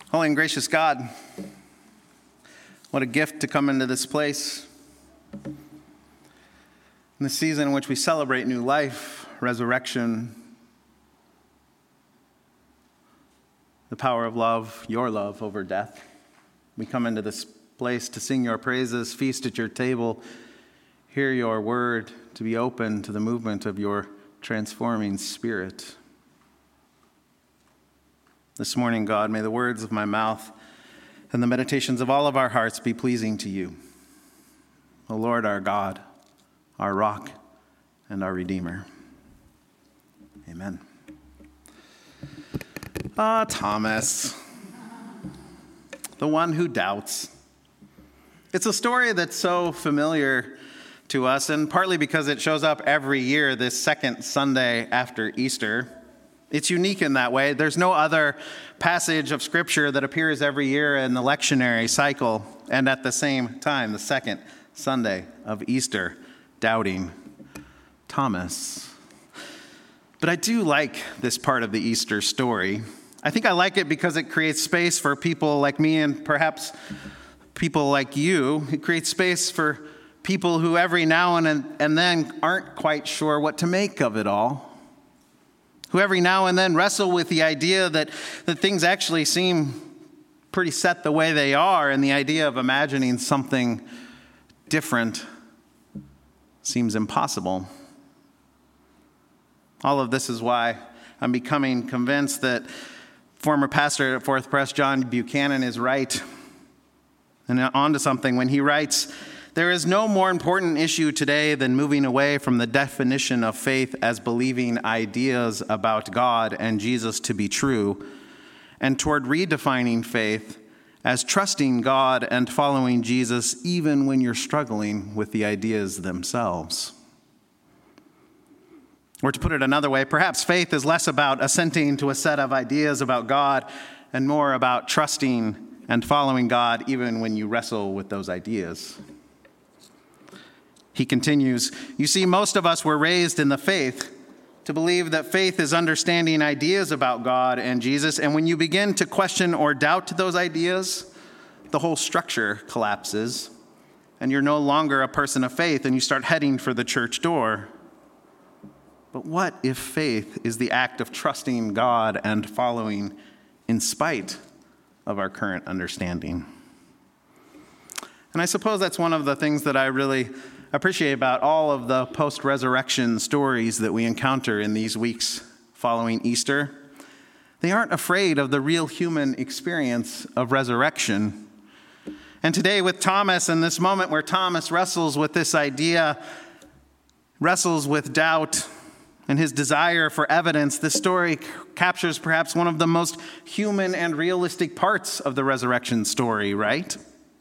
Holy and gracious God, what a gift to come into this place. In the season in which we celebrate new life, resurrection, the power of love, your love over death. We come into this place to sing your praises, feast at your table, hear your word, to be open to the movement of your transforming Spirit. This morning, God, may the words of my mouth and the meditations of all of our hearts be pleasing to you. O Lord, our God, our rock, and our Redeemer. Amen. Thomas, the one who doubts. It's a story that's so familiar to us, and partly because it shows up every year this second Sunday after Easter. It's unique in that way. There's no other passage of Scripture that appears every year in the lectionary cycle, and at the same time, the second Sunday of Easter, doubting Thomas. But I do like this part of the Easter story. I think I like it because it creates space for people like me and perhaps people like you. It creates space for people who every now and then aren't quite sure what to make of it all. Who every now and then wrestle with the idea that things actually seem pretty set the way they are, and the idea of imagining something different seems impossible. All of this is why I'm becoming convinced that former pastor at Fourth Pres, John Buchanan, is right and onto something when he writes, "There is no more important issue today than moving away from the definition of faith as believing ideas about God and Jesus to be true, and toward redefining faith as trusting God and following Jesus even when you're struggling with the ideas themselves." Or to put it another way, perhaps faith is less about assenting to a set of ideas about God and more about trusting and following God even when you wrestle with those ideas. He continues, "You see, most of us were raised in the faith to believe that faith is understanding ideas about God and Jesus, and when you begin to question or doubt those ideas, the whole structure collapses, and you're no longer a person of faith, and you start heading for the church door. But what if faith is the act of trusting God and following in spite of our current understanding?" And I suppose that's one of the things that I really appreciate about all of the post-resurrection stories that we encounter in these weeks following Easter. They aren't afraid of the real human experience of resurrection. And today with Thomas, in this moment where Thomas wrestles with this idea, wrestles with doubt and his desire for evidence, this story captures perhaps one of the most human and realistic parts of the resurrection story, right?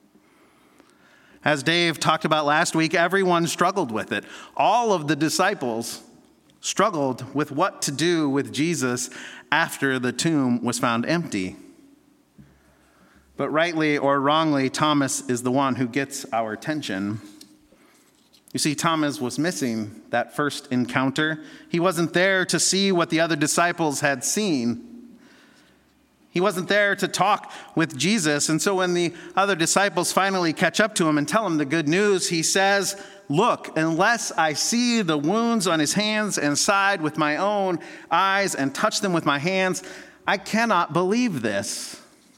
As Dave talked about last week, everyone struggled with it. All of the disciples struggled with what to do with Jesus after the tomb was found empty. But rightly or wrongly, Thomas is the one who gets our attention. You see, Thomas was missing that first encounter. He wasn't there to see what the other disciples had seen. He wasn't there to talk with Jesus. And so when the other disciples finally catch up to him and tell him the good news, he says, "Look, unless I see the wounds on his hands and side with my own eyes and touch them with my hands, I cannot believe this."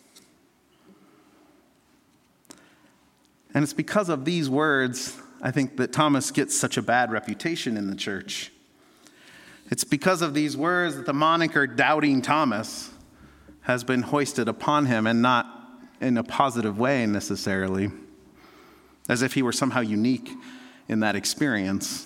And it's because of these words, I think, that Thomas gets such a bad reputation in the church. It's because of these words that the moniker Doubting Thomas has been hoisted upon him, and not in a positive way necessarily, as if he were somehow unique in that experience.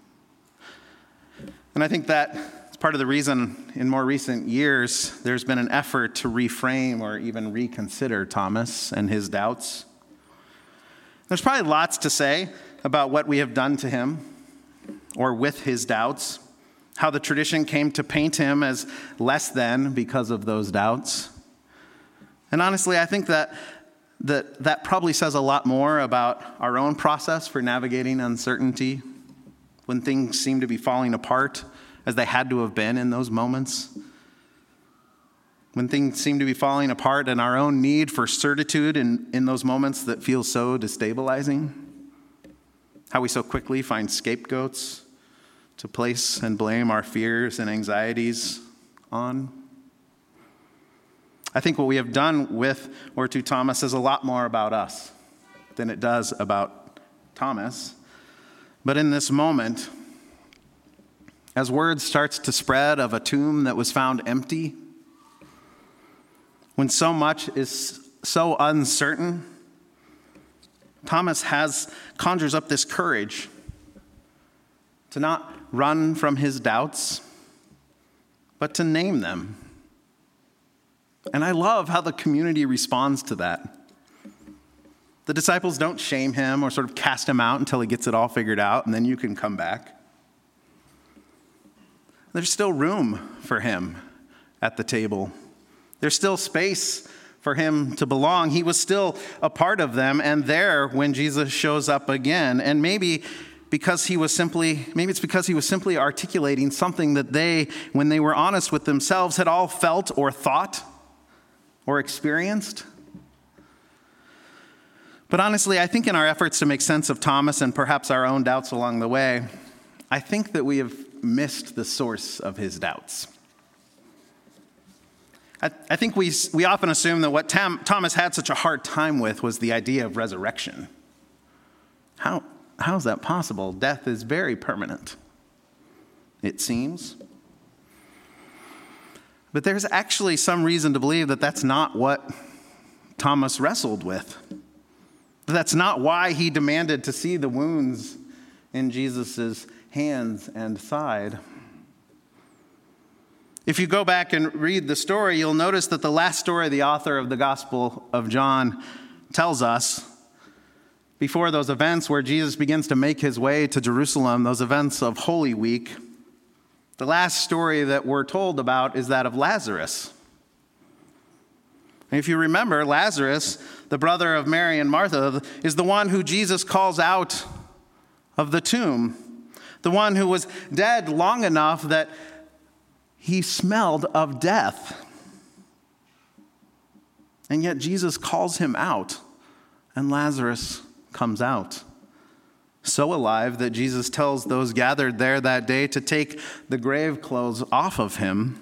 And I think that's part of the reason in more recent years there's been an effort to reframe or even reconsider Thomas and his doubts. There's probably lots to say about what we have done to him or with his doubts, how the tradition came to paint him as less than because of those doubts. And honestly, I think that probably says a lot more about our own process for navigating uncertainty when things seem to be falling apart as they had to have been in those moments. when things seem to be falling apart and our own need for certitude in those moments that feel so destabilizing, how we so quickly find scapegoats to place and blame our fears and anxieties on. I think what we have done with or to Thomas says a lot more about us than it does about Thomas. But in this moment, as word starts to spread of a tomb that was found empty, when so much is so uncertain, Thomas conjures up this courage to not run from his doubts, but to name them. And I love how the community responds to that. The disciples don't shame him or sort of cast him out until he gets it all figured out, and then you can come back. There's still room for him at the table. There's still space for him to belong. He was still a part of them and there when Jesus shows up again. And maybe it's because he was simply articulating something that they, when they were honest with themselves, had all felt or thought or experienced. But honestly, I think in our efforts to make sense of Thomas and perhaps our own doubts along the way, I think that we have missed the source of his doubts. I think we often assume that what Thomas had such a hard time with was the idea of resurrection. How is that possible? Death is very permanent, it seems. But there's actually some reason to believe that that's not what Thomas wrestled with. That's not why he demanded to see the wounds in Jesus' hands and side. If you go back and read the story, you'll notice that the last story the author of the Gospel of John tells us, before those events where Jesus begins to make his way to Jerusalem, those events of Holy Week, the last story that we're told about is that of Lazarus. And if you remember, Lazarus, the brother of Mary and Martha, is the one who Jesus calls out of the tomb, the one who was dead long enough that he smelled of death. And yet Jesus calls him out, and Lazarus comes out. So alive that Jesus tells those gathered there that day to take the grave clothes off of him.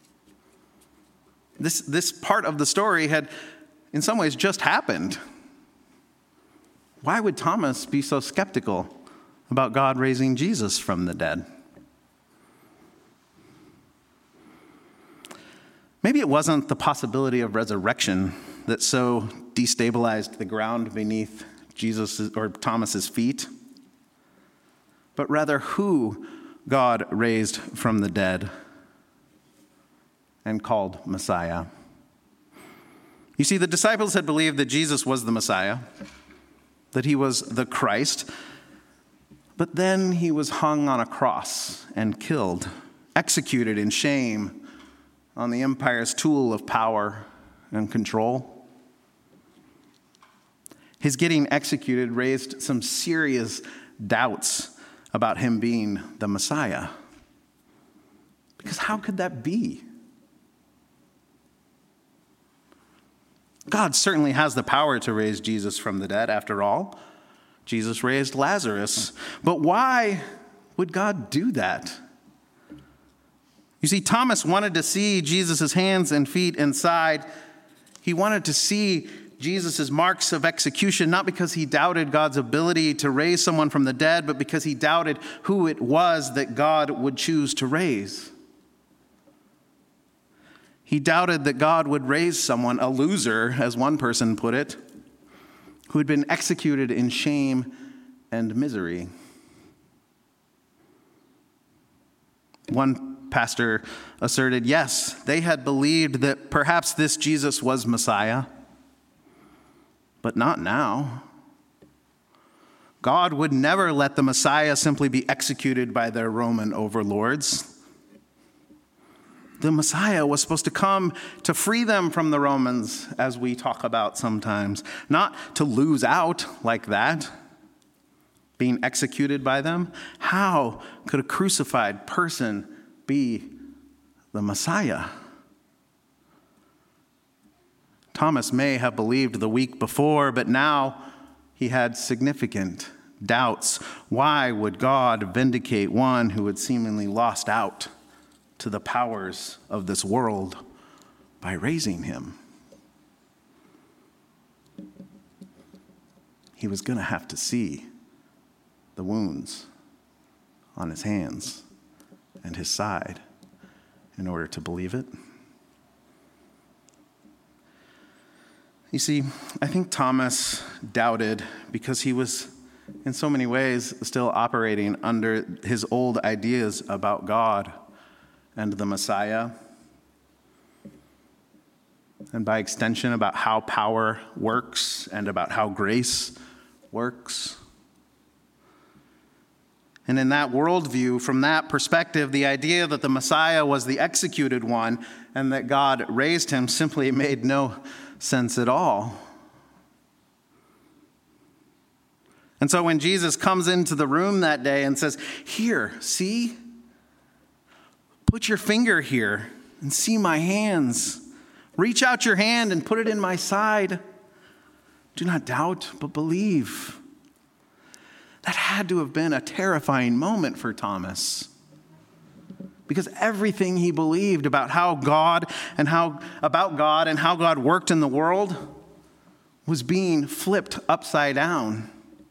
This part of the story had, in some ways, just happened. Why would Thomas be so skeptical about God raising Jesus from the dead? Maybe it wasn't the possibility of resurrection that so destabilized the ground beneath Jesus' or Thomas's feet, but rather who God raised from the dead and called Messiah. You see, the disciples had believed that Jesus was the Messiah, that he was the Christ, but then he was hung on a cross and killed, executed in shame on the empire's tool of power and control. His getting executed raised some serious doubts about him being the Messiah. Because how could that be? God certainly has the power to raise Jesus from the dead. After all, Jesus raised Lazarus. But why would God do that? You see, Thomas wanted to see Jesus' hands and feet inside. He wanted to see Jesus' marks of execution, not because he doubted God's ability to raise someone from the dead, but because he doubted who it was that God would choose to raise. He doubted that God would raise someone, a loser, as one person put it, who had been executed in shame and misery. One pastor asserted, yes, they had believed that perhaps this Jesus was Messiah, but not now. God would never let the Messiah simply be executed by their Roman overlords. The Messiah was supposed to come to free them from the Romans, as we talk about sometimes, not to lose out like that, being executed by them. How could a crucified person be the Messiah? Thomas may have believed the week before, but now he had significant doubts. Why would God vindicate one who had seemingly lost out to the powers of this world by raising him? He was going to have to see the wounds on his hands and his side in order to believe it. You see, I think Thomas doubted because he was, in so many ways, still operating under his old ideas about God and the Messiah, and by extension about how power works and about how grace works. And in that worldview, from that perspective, the idea that the Messiah was the executed one and that God raised him simply made no sense at all. And so when Jesus comes into the room that day and says, "Here, see? Put your finger here and see my hands. Reach out your hand and put it in my side. Do not doubt, but believe." That had to have been a terrifying moment for Thomas, because everything he believed about God and how God worked in the world was being flipped upside down.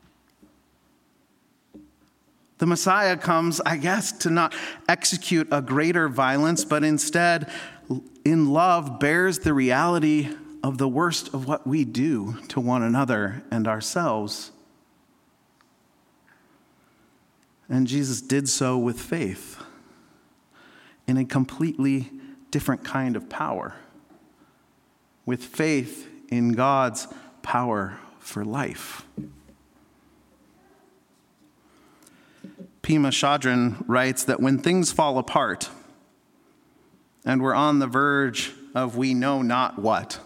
The Messiah comes, I guess, to not execute a greater violence, but instead, in love, bears the reality of the worst of what we do to one another and ourselves. And Jesus did so with faith in a completely different kind of power, with faith in God's power for life. Pema Chodron writes that when things fall apart and we're on the verge of we know not what,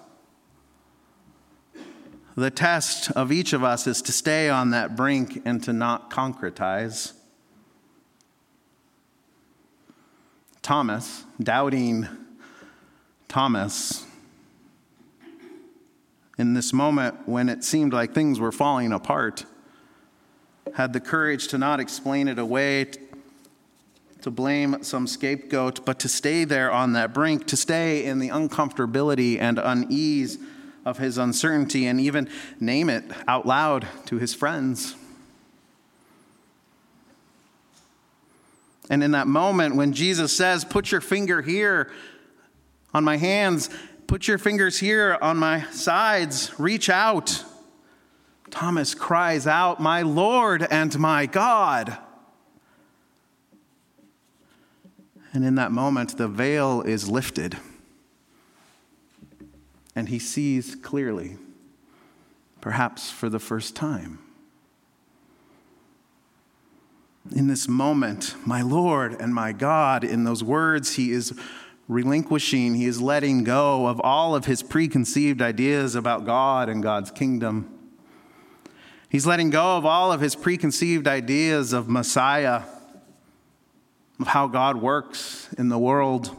the test of each of us is to stay on that brink and to not concretize. Thomas, doubting Thomas, in this moment when it seemed like things were falling apart, had the courage to not explain it away, to blame some scapegoat, but to stay there on that brink, to stay in the uncomfortability and unease of his uncertainty, and even name it out loud to his friends. And in that moment when Jesus says, "Put your finger here on my hands, put your fingers here on my sides, reach out," Thomas cries out, "My Lord and my God." And in that moment, the veil is lifted, and he sees clearly, perhaps for the first time. In this moment, "My Lord and my God," in those words, he is relinquishing, he is letting go of all of his preconceived ideas about God and God's kingdom. He's letting go of all of his preconceived ideas of Messiah, of how God works in the world.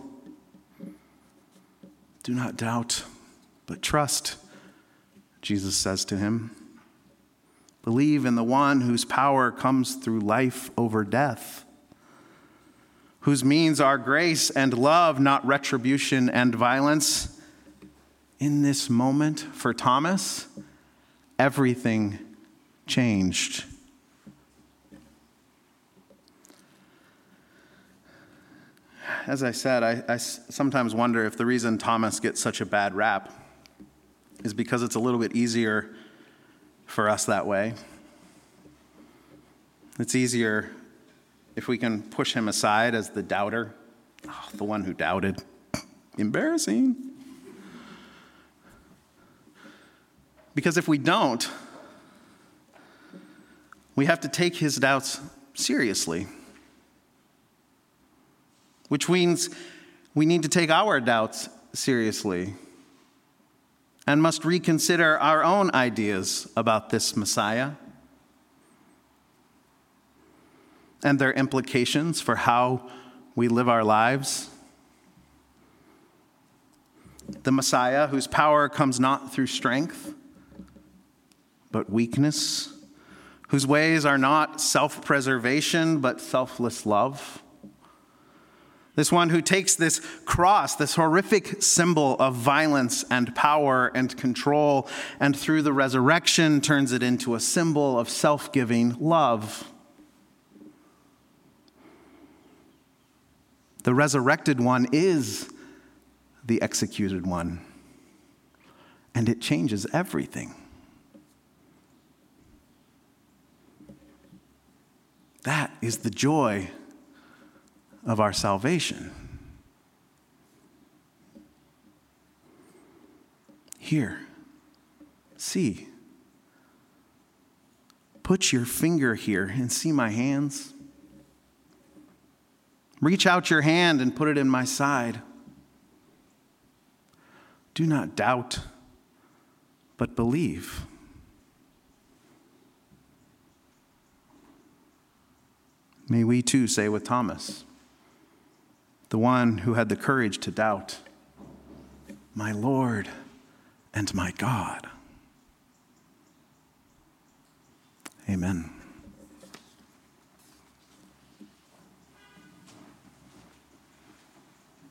"Do not doubt, but trust," Jesus says to him. "Believe in the one whose power comes through life over death, whose means are grace and love, not retribution and violence." In this moment, for Thomas, everything changed. As I said, I sometimes wonder if the reason Thomas gets such a bad rap is because it's a little bit easier for us that way. It's easier if we can push him aside as the doubter, the one who doubted. Embarrassing. Because if we don't, we have to take his doubts seriously, which means we need to take our doubts seriously and must reconsider our own ideas about this Messiah and their implications for how we live our lives. the Messiah, whose power comes not through strength, but weakness, whose ways are not self-preservation, but selfless love. This one who takes this cross, this horrific symbol of violence and power and control, and through the resurrection turns it into a symbol of self-giving love. The resurrected one is the executed one, and it changes everything. That is the joy of our salvation. Here, see. Put your finger here and see my hands. Reach out your hand and put it in my side. Do not doubt, but believe. May we too say with Thomas, the one who had the courage to doubt, my Lord and my God. Amen.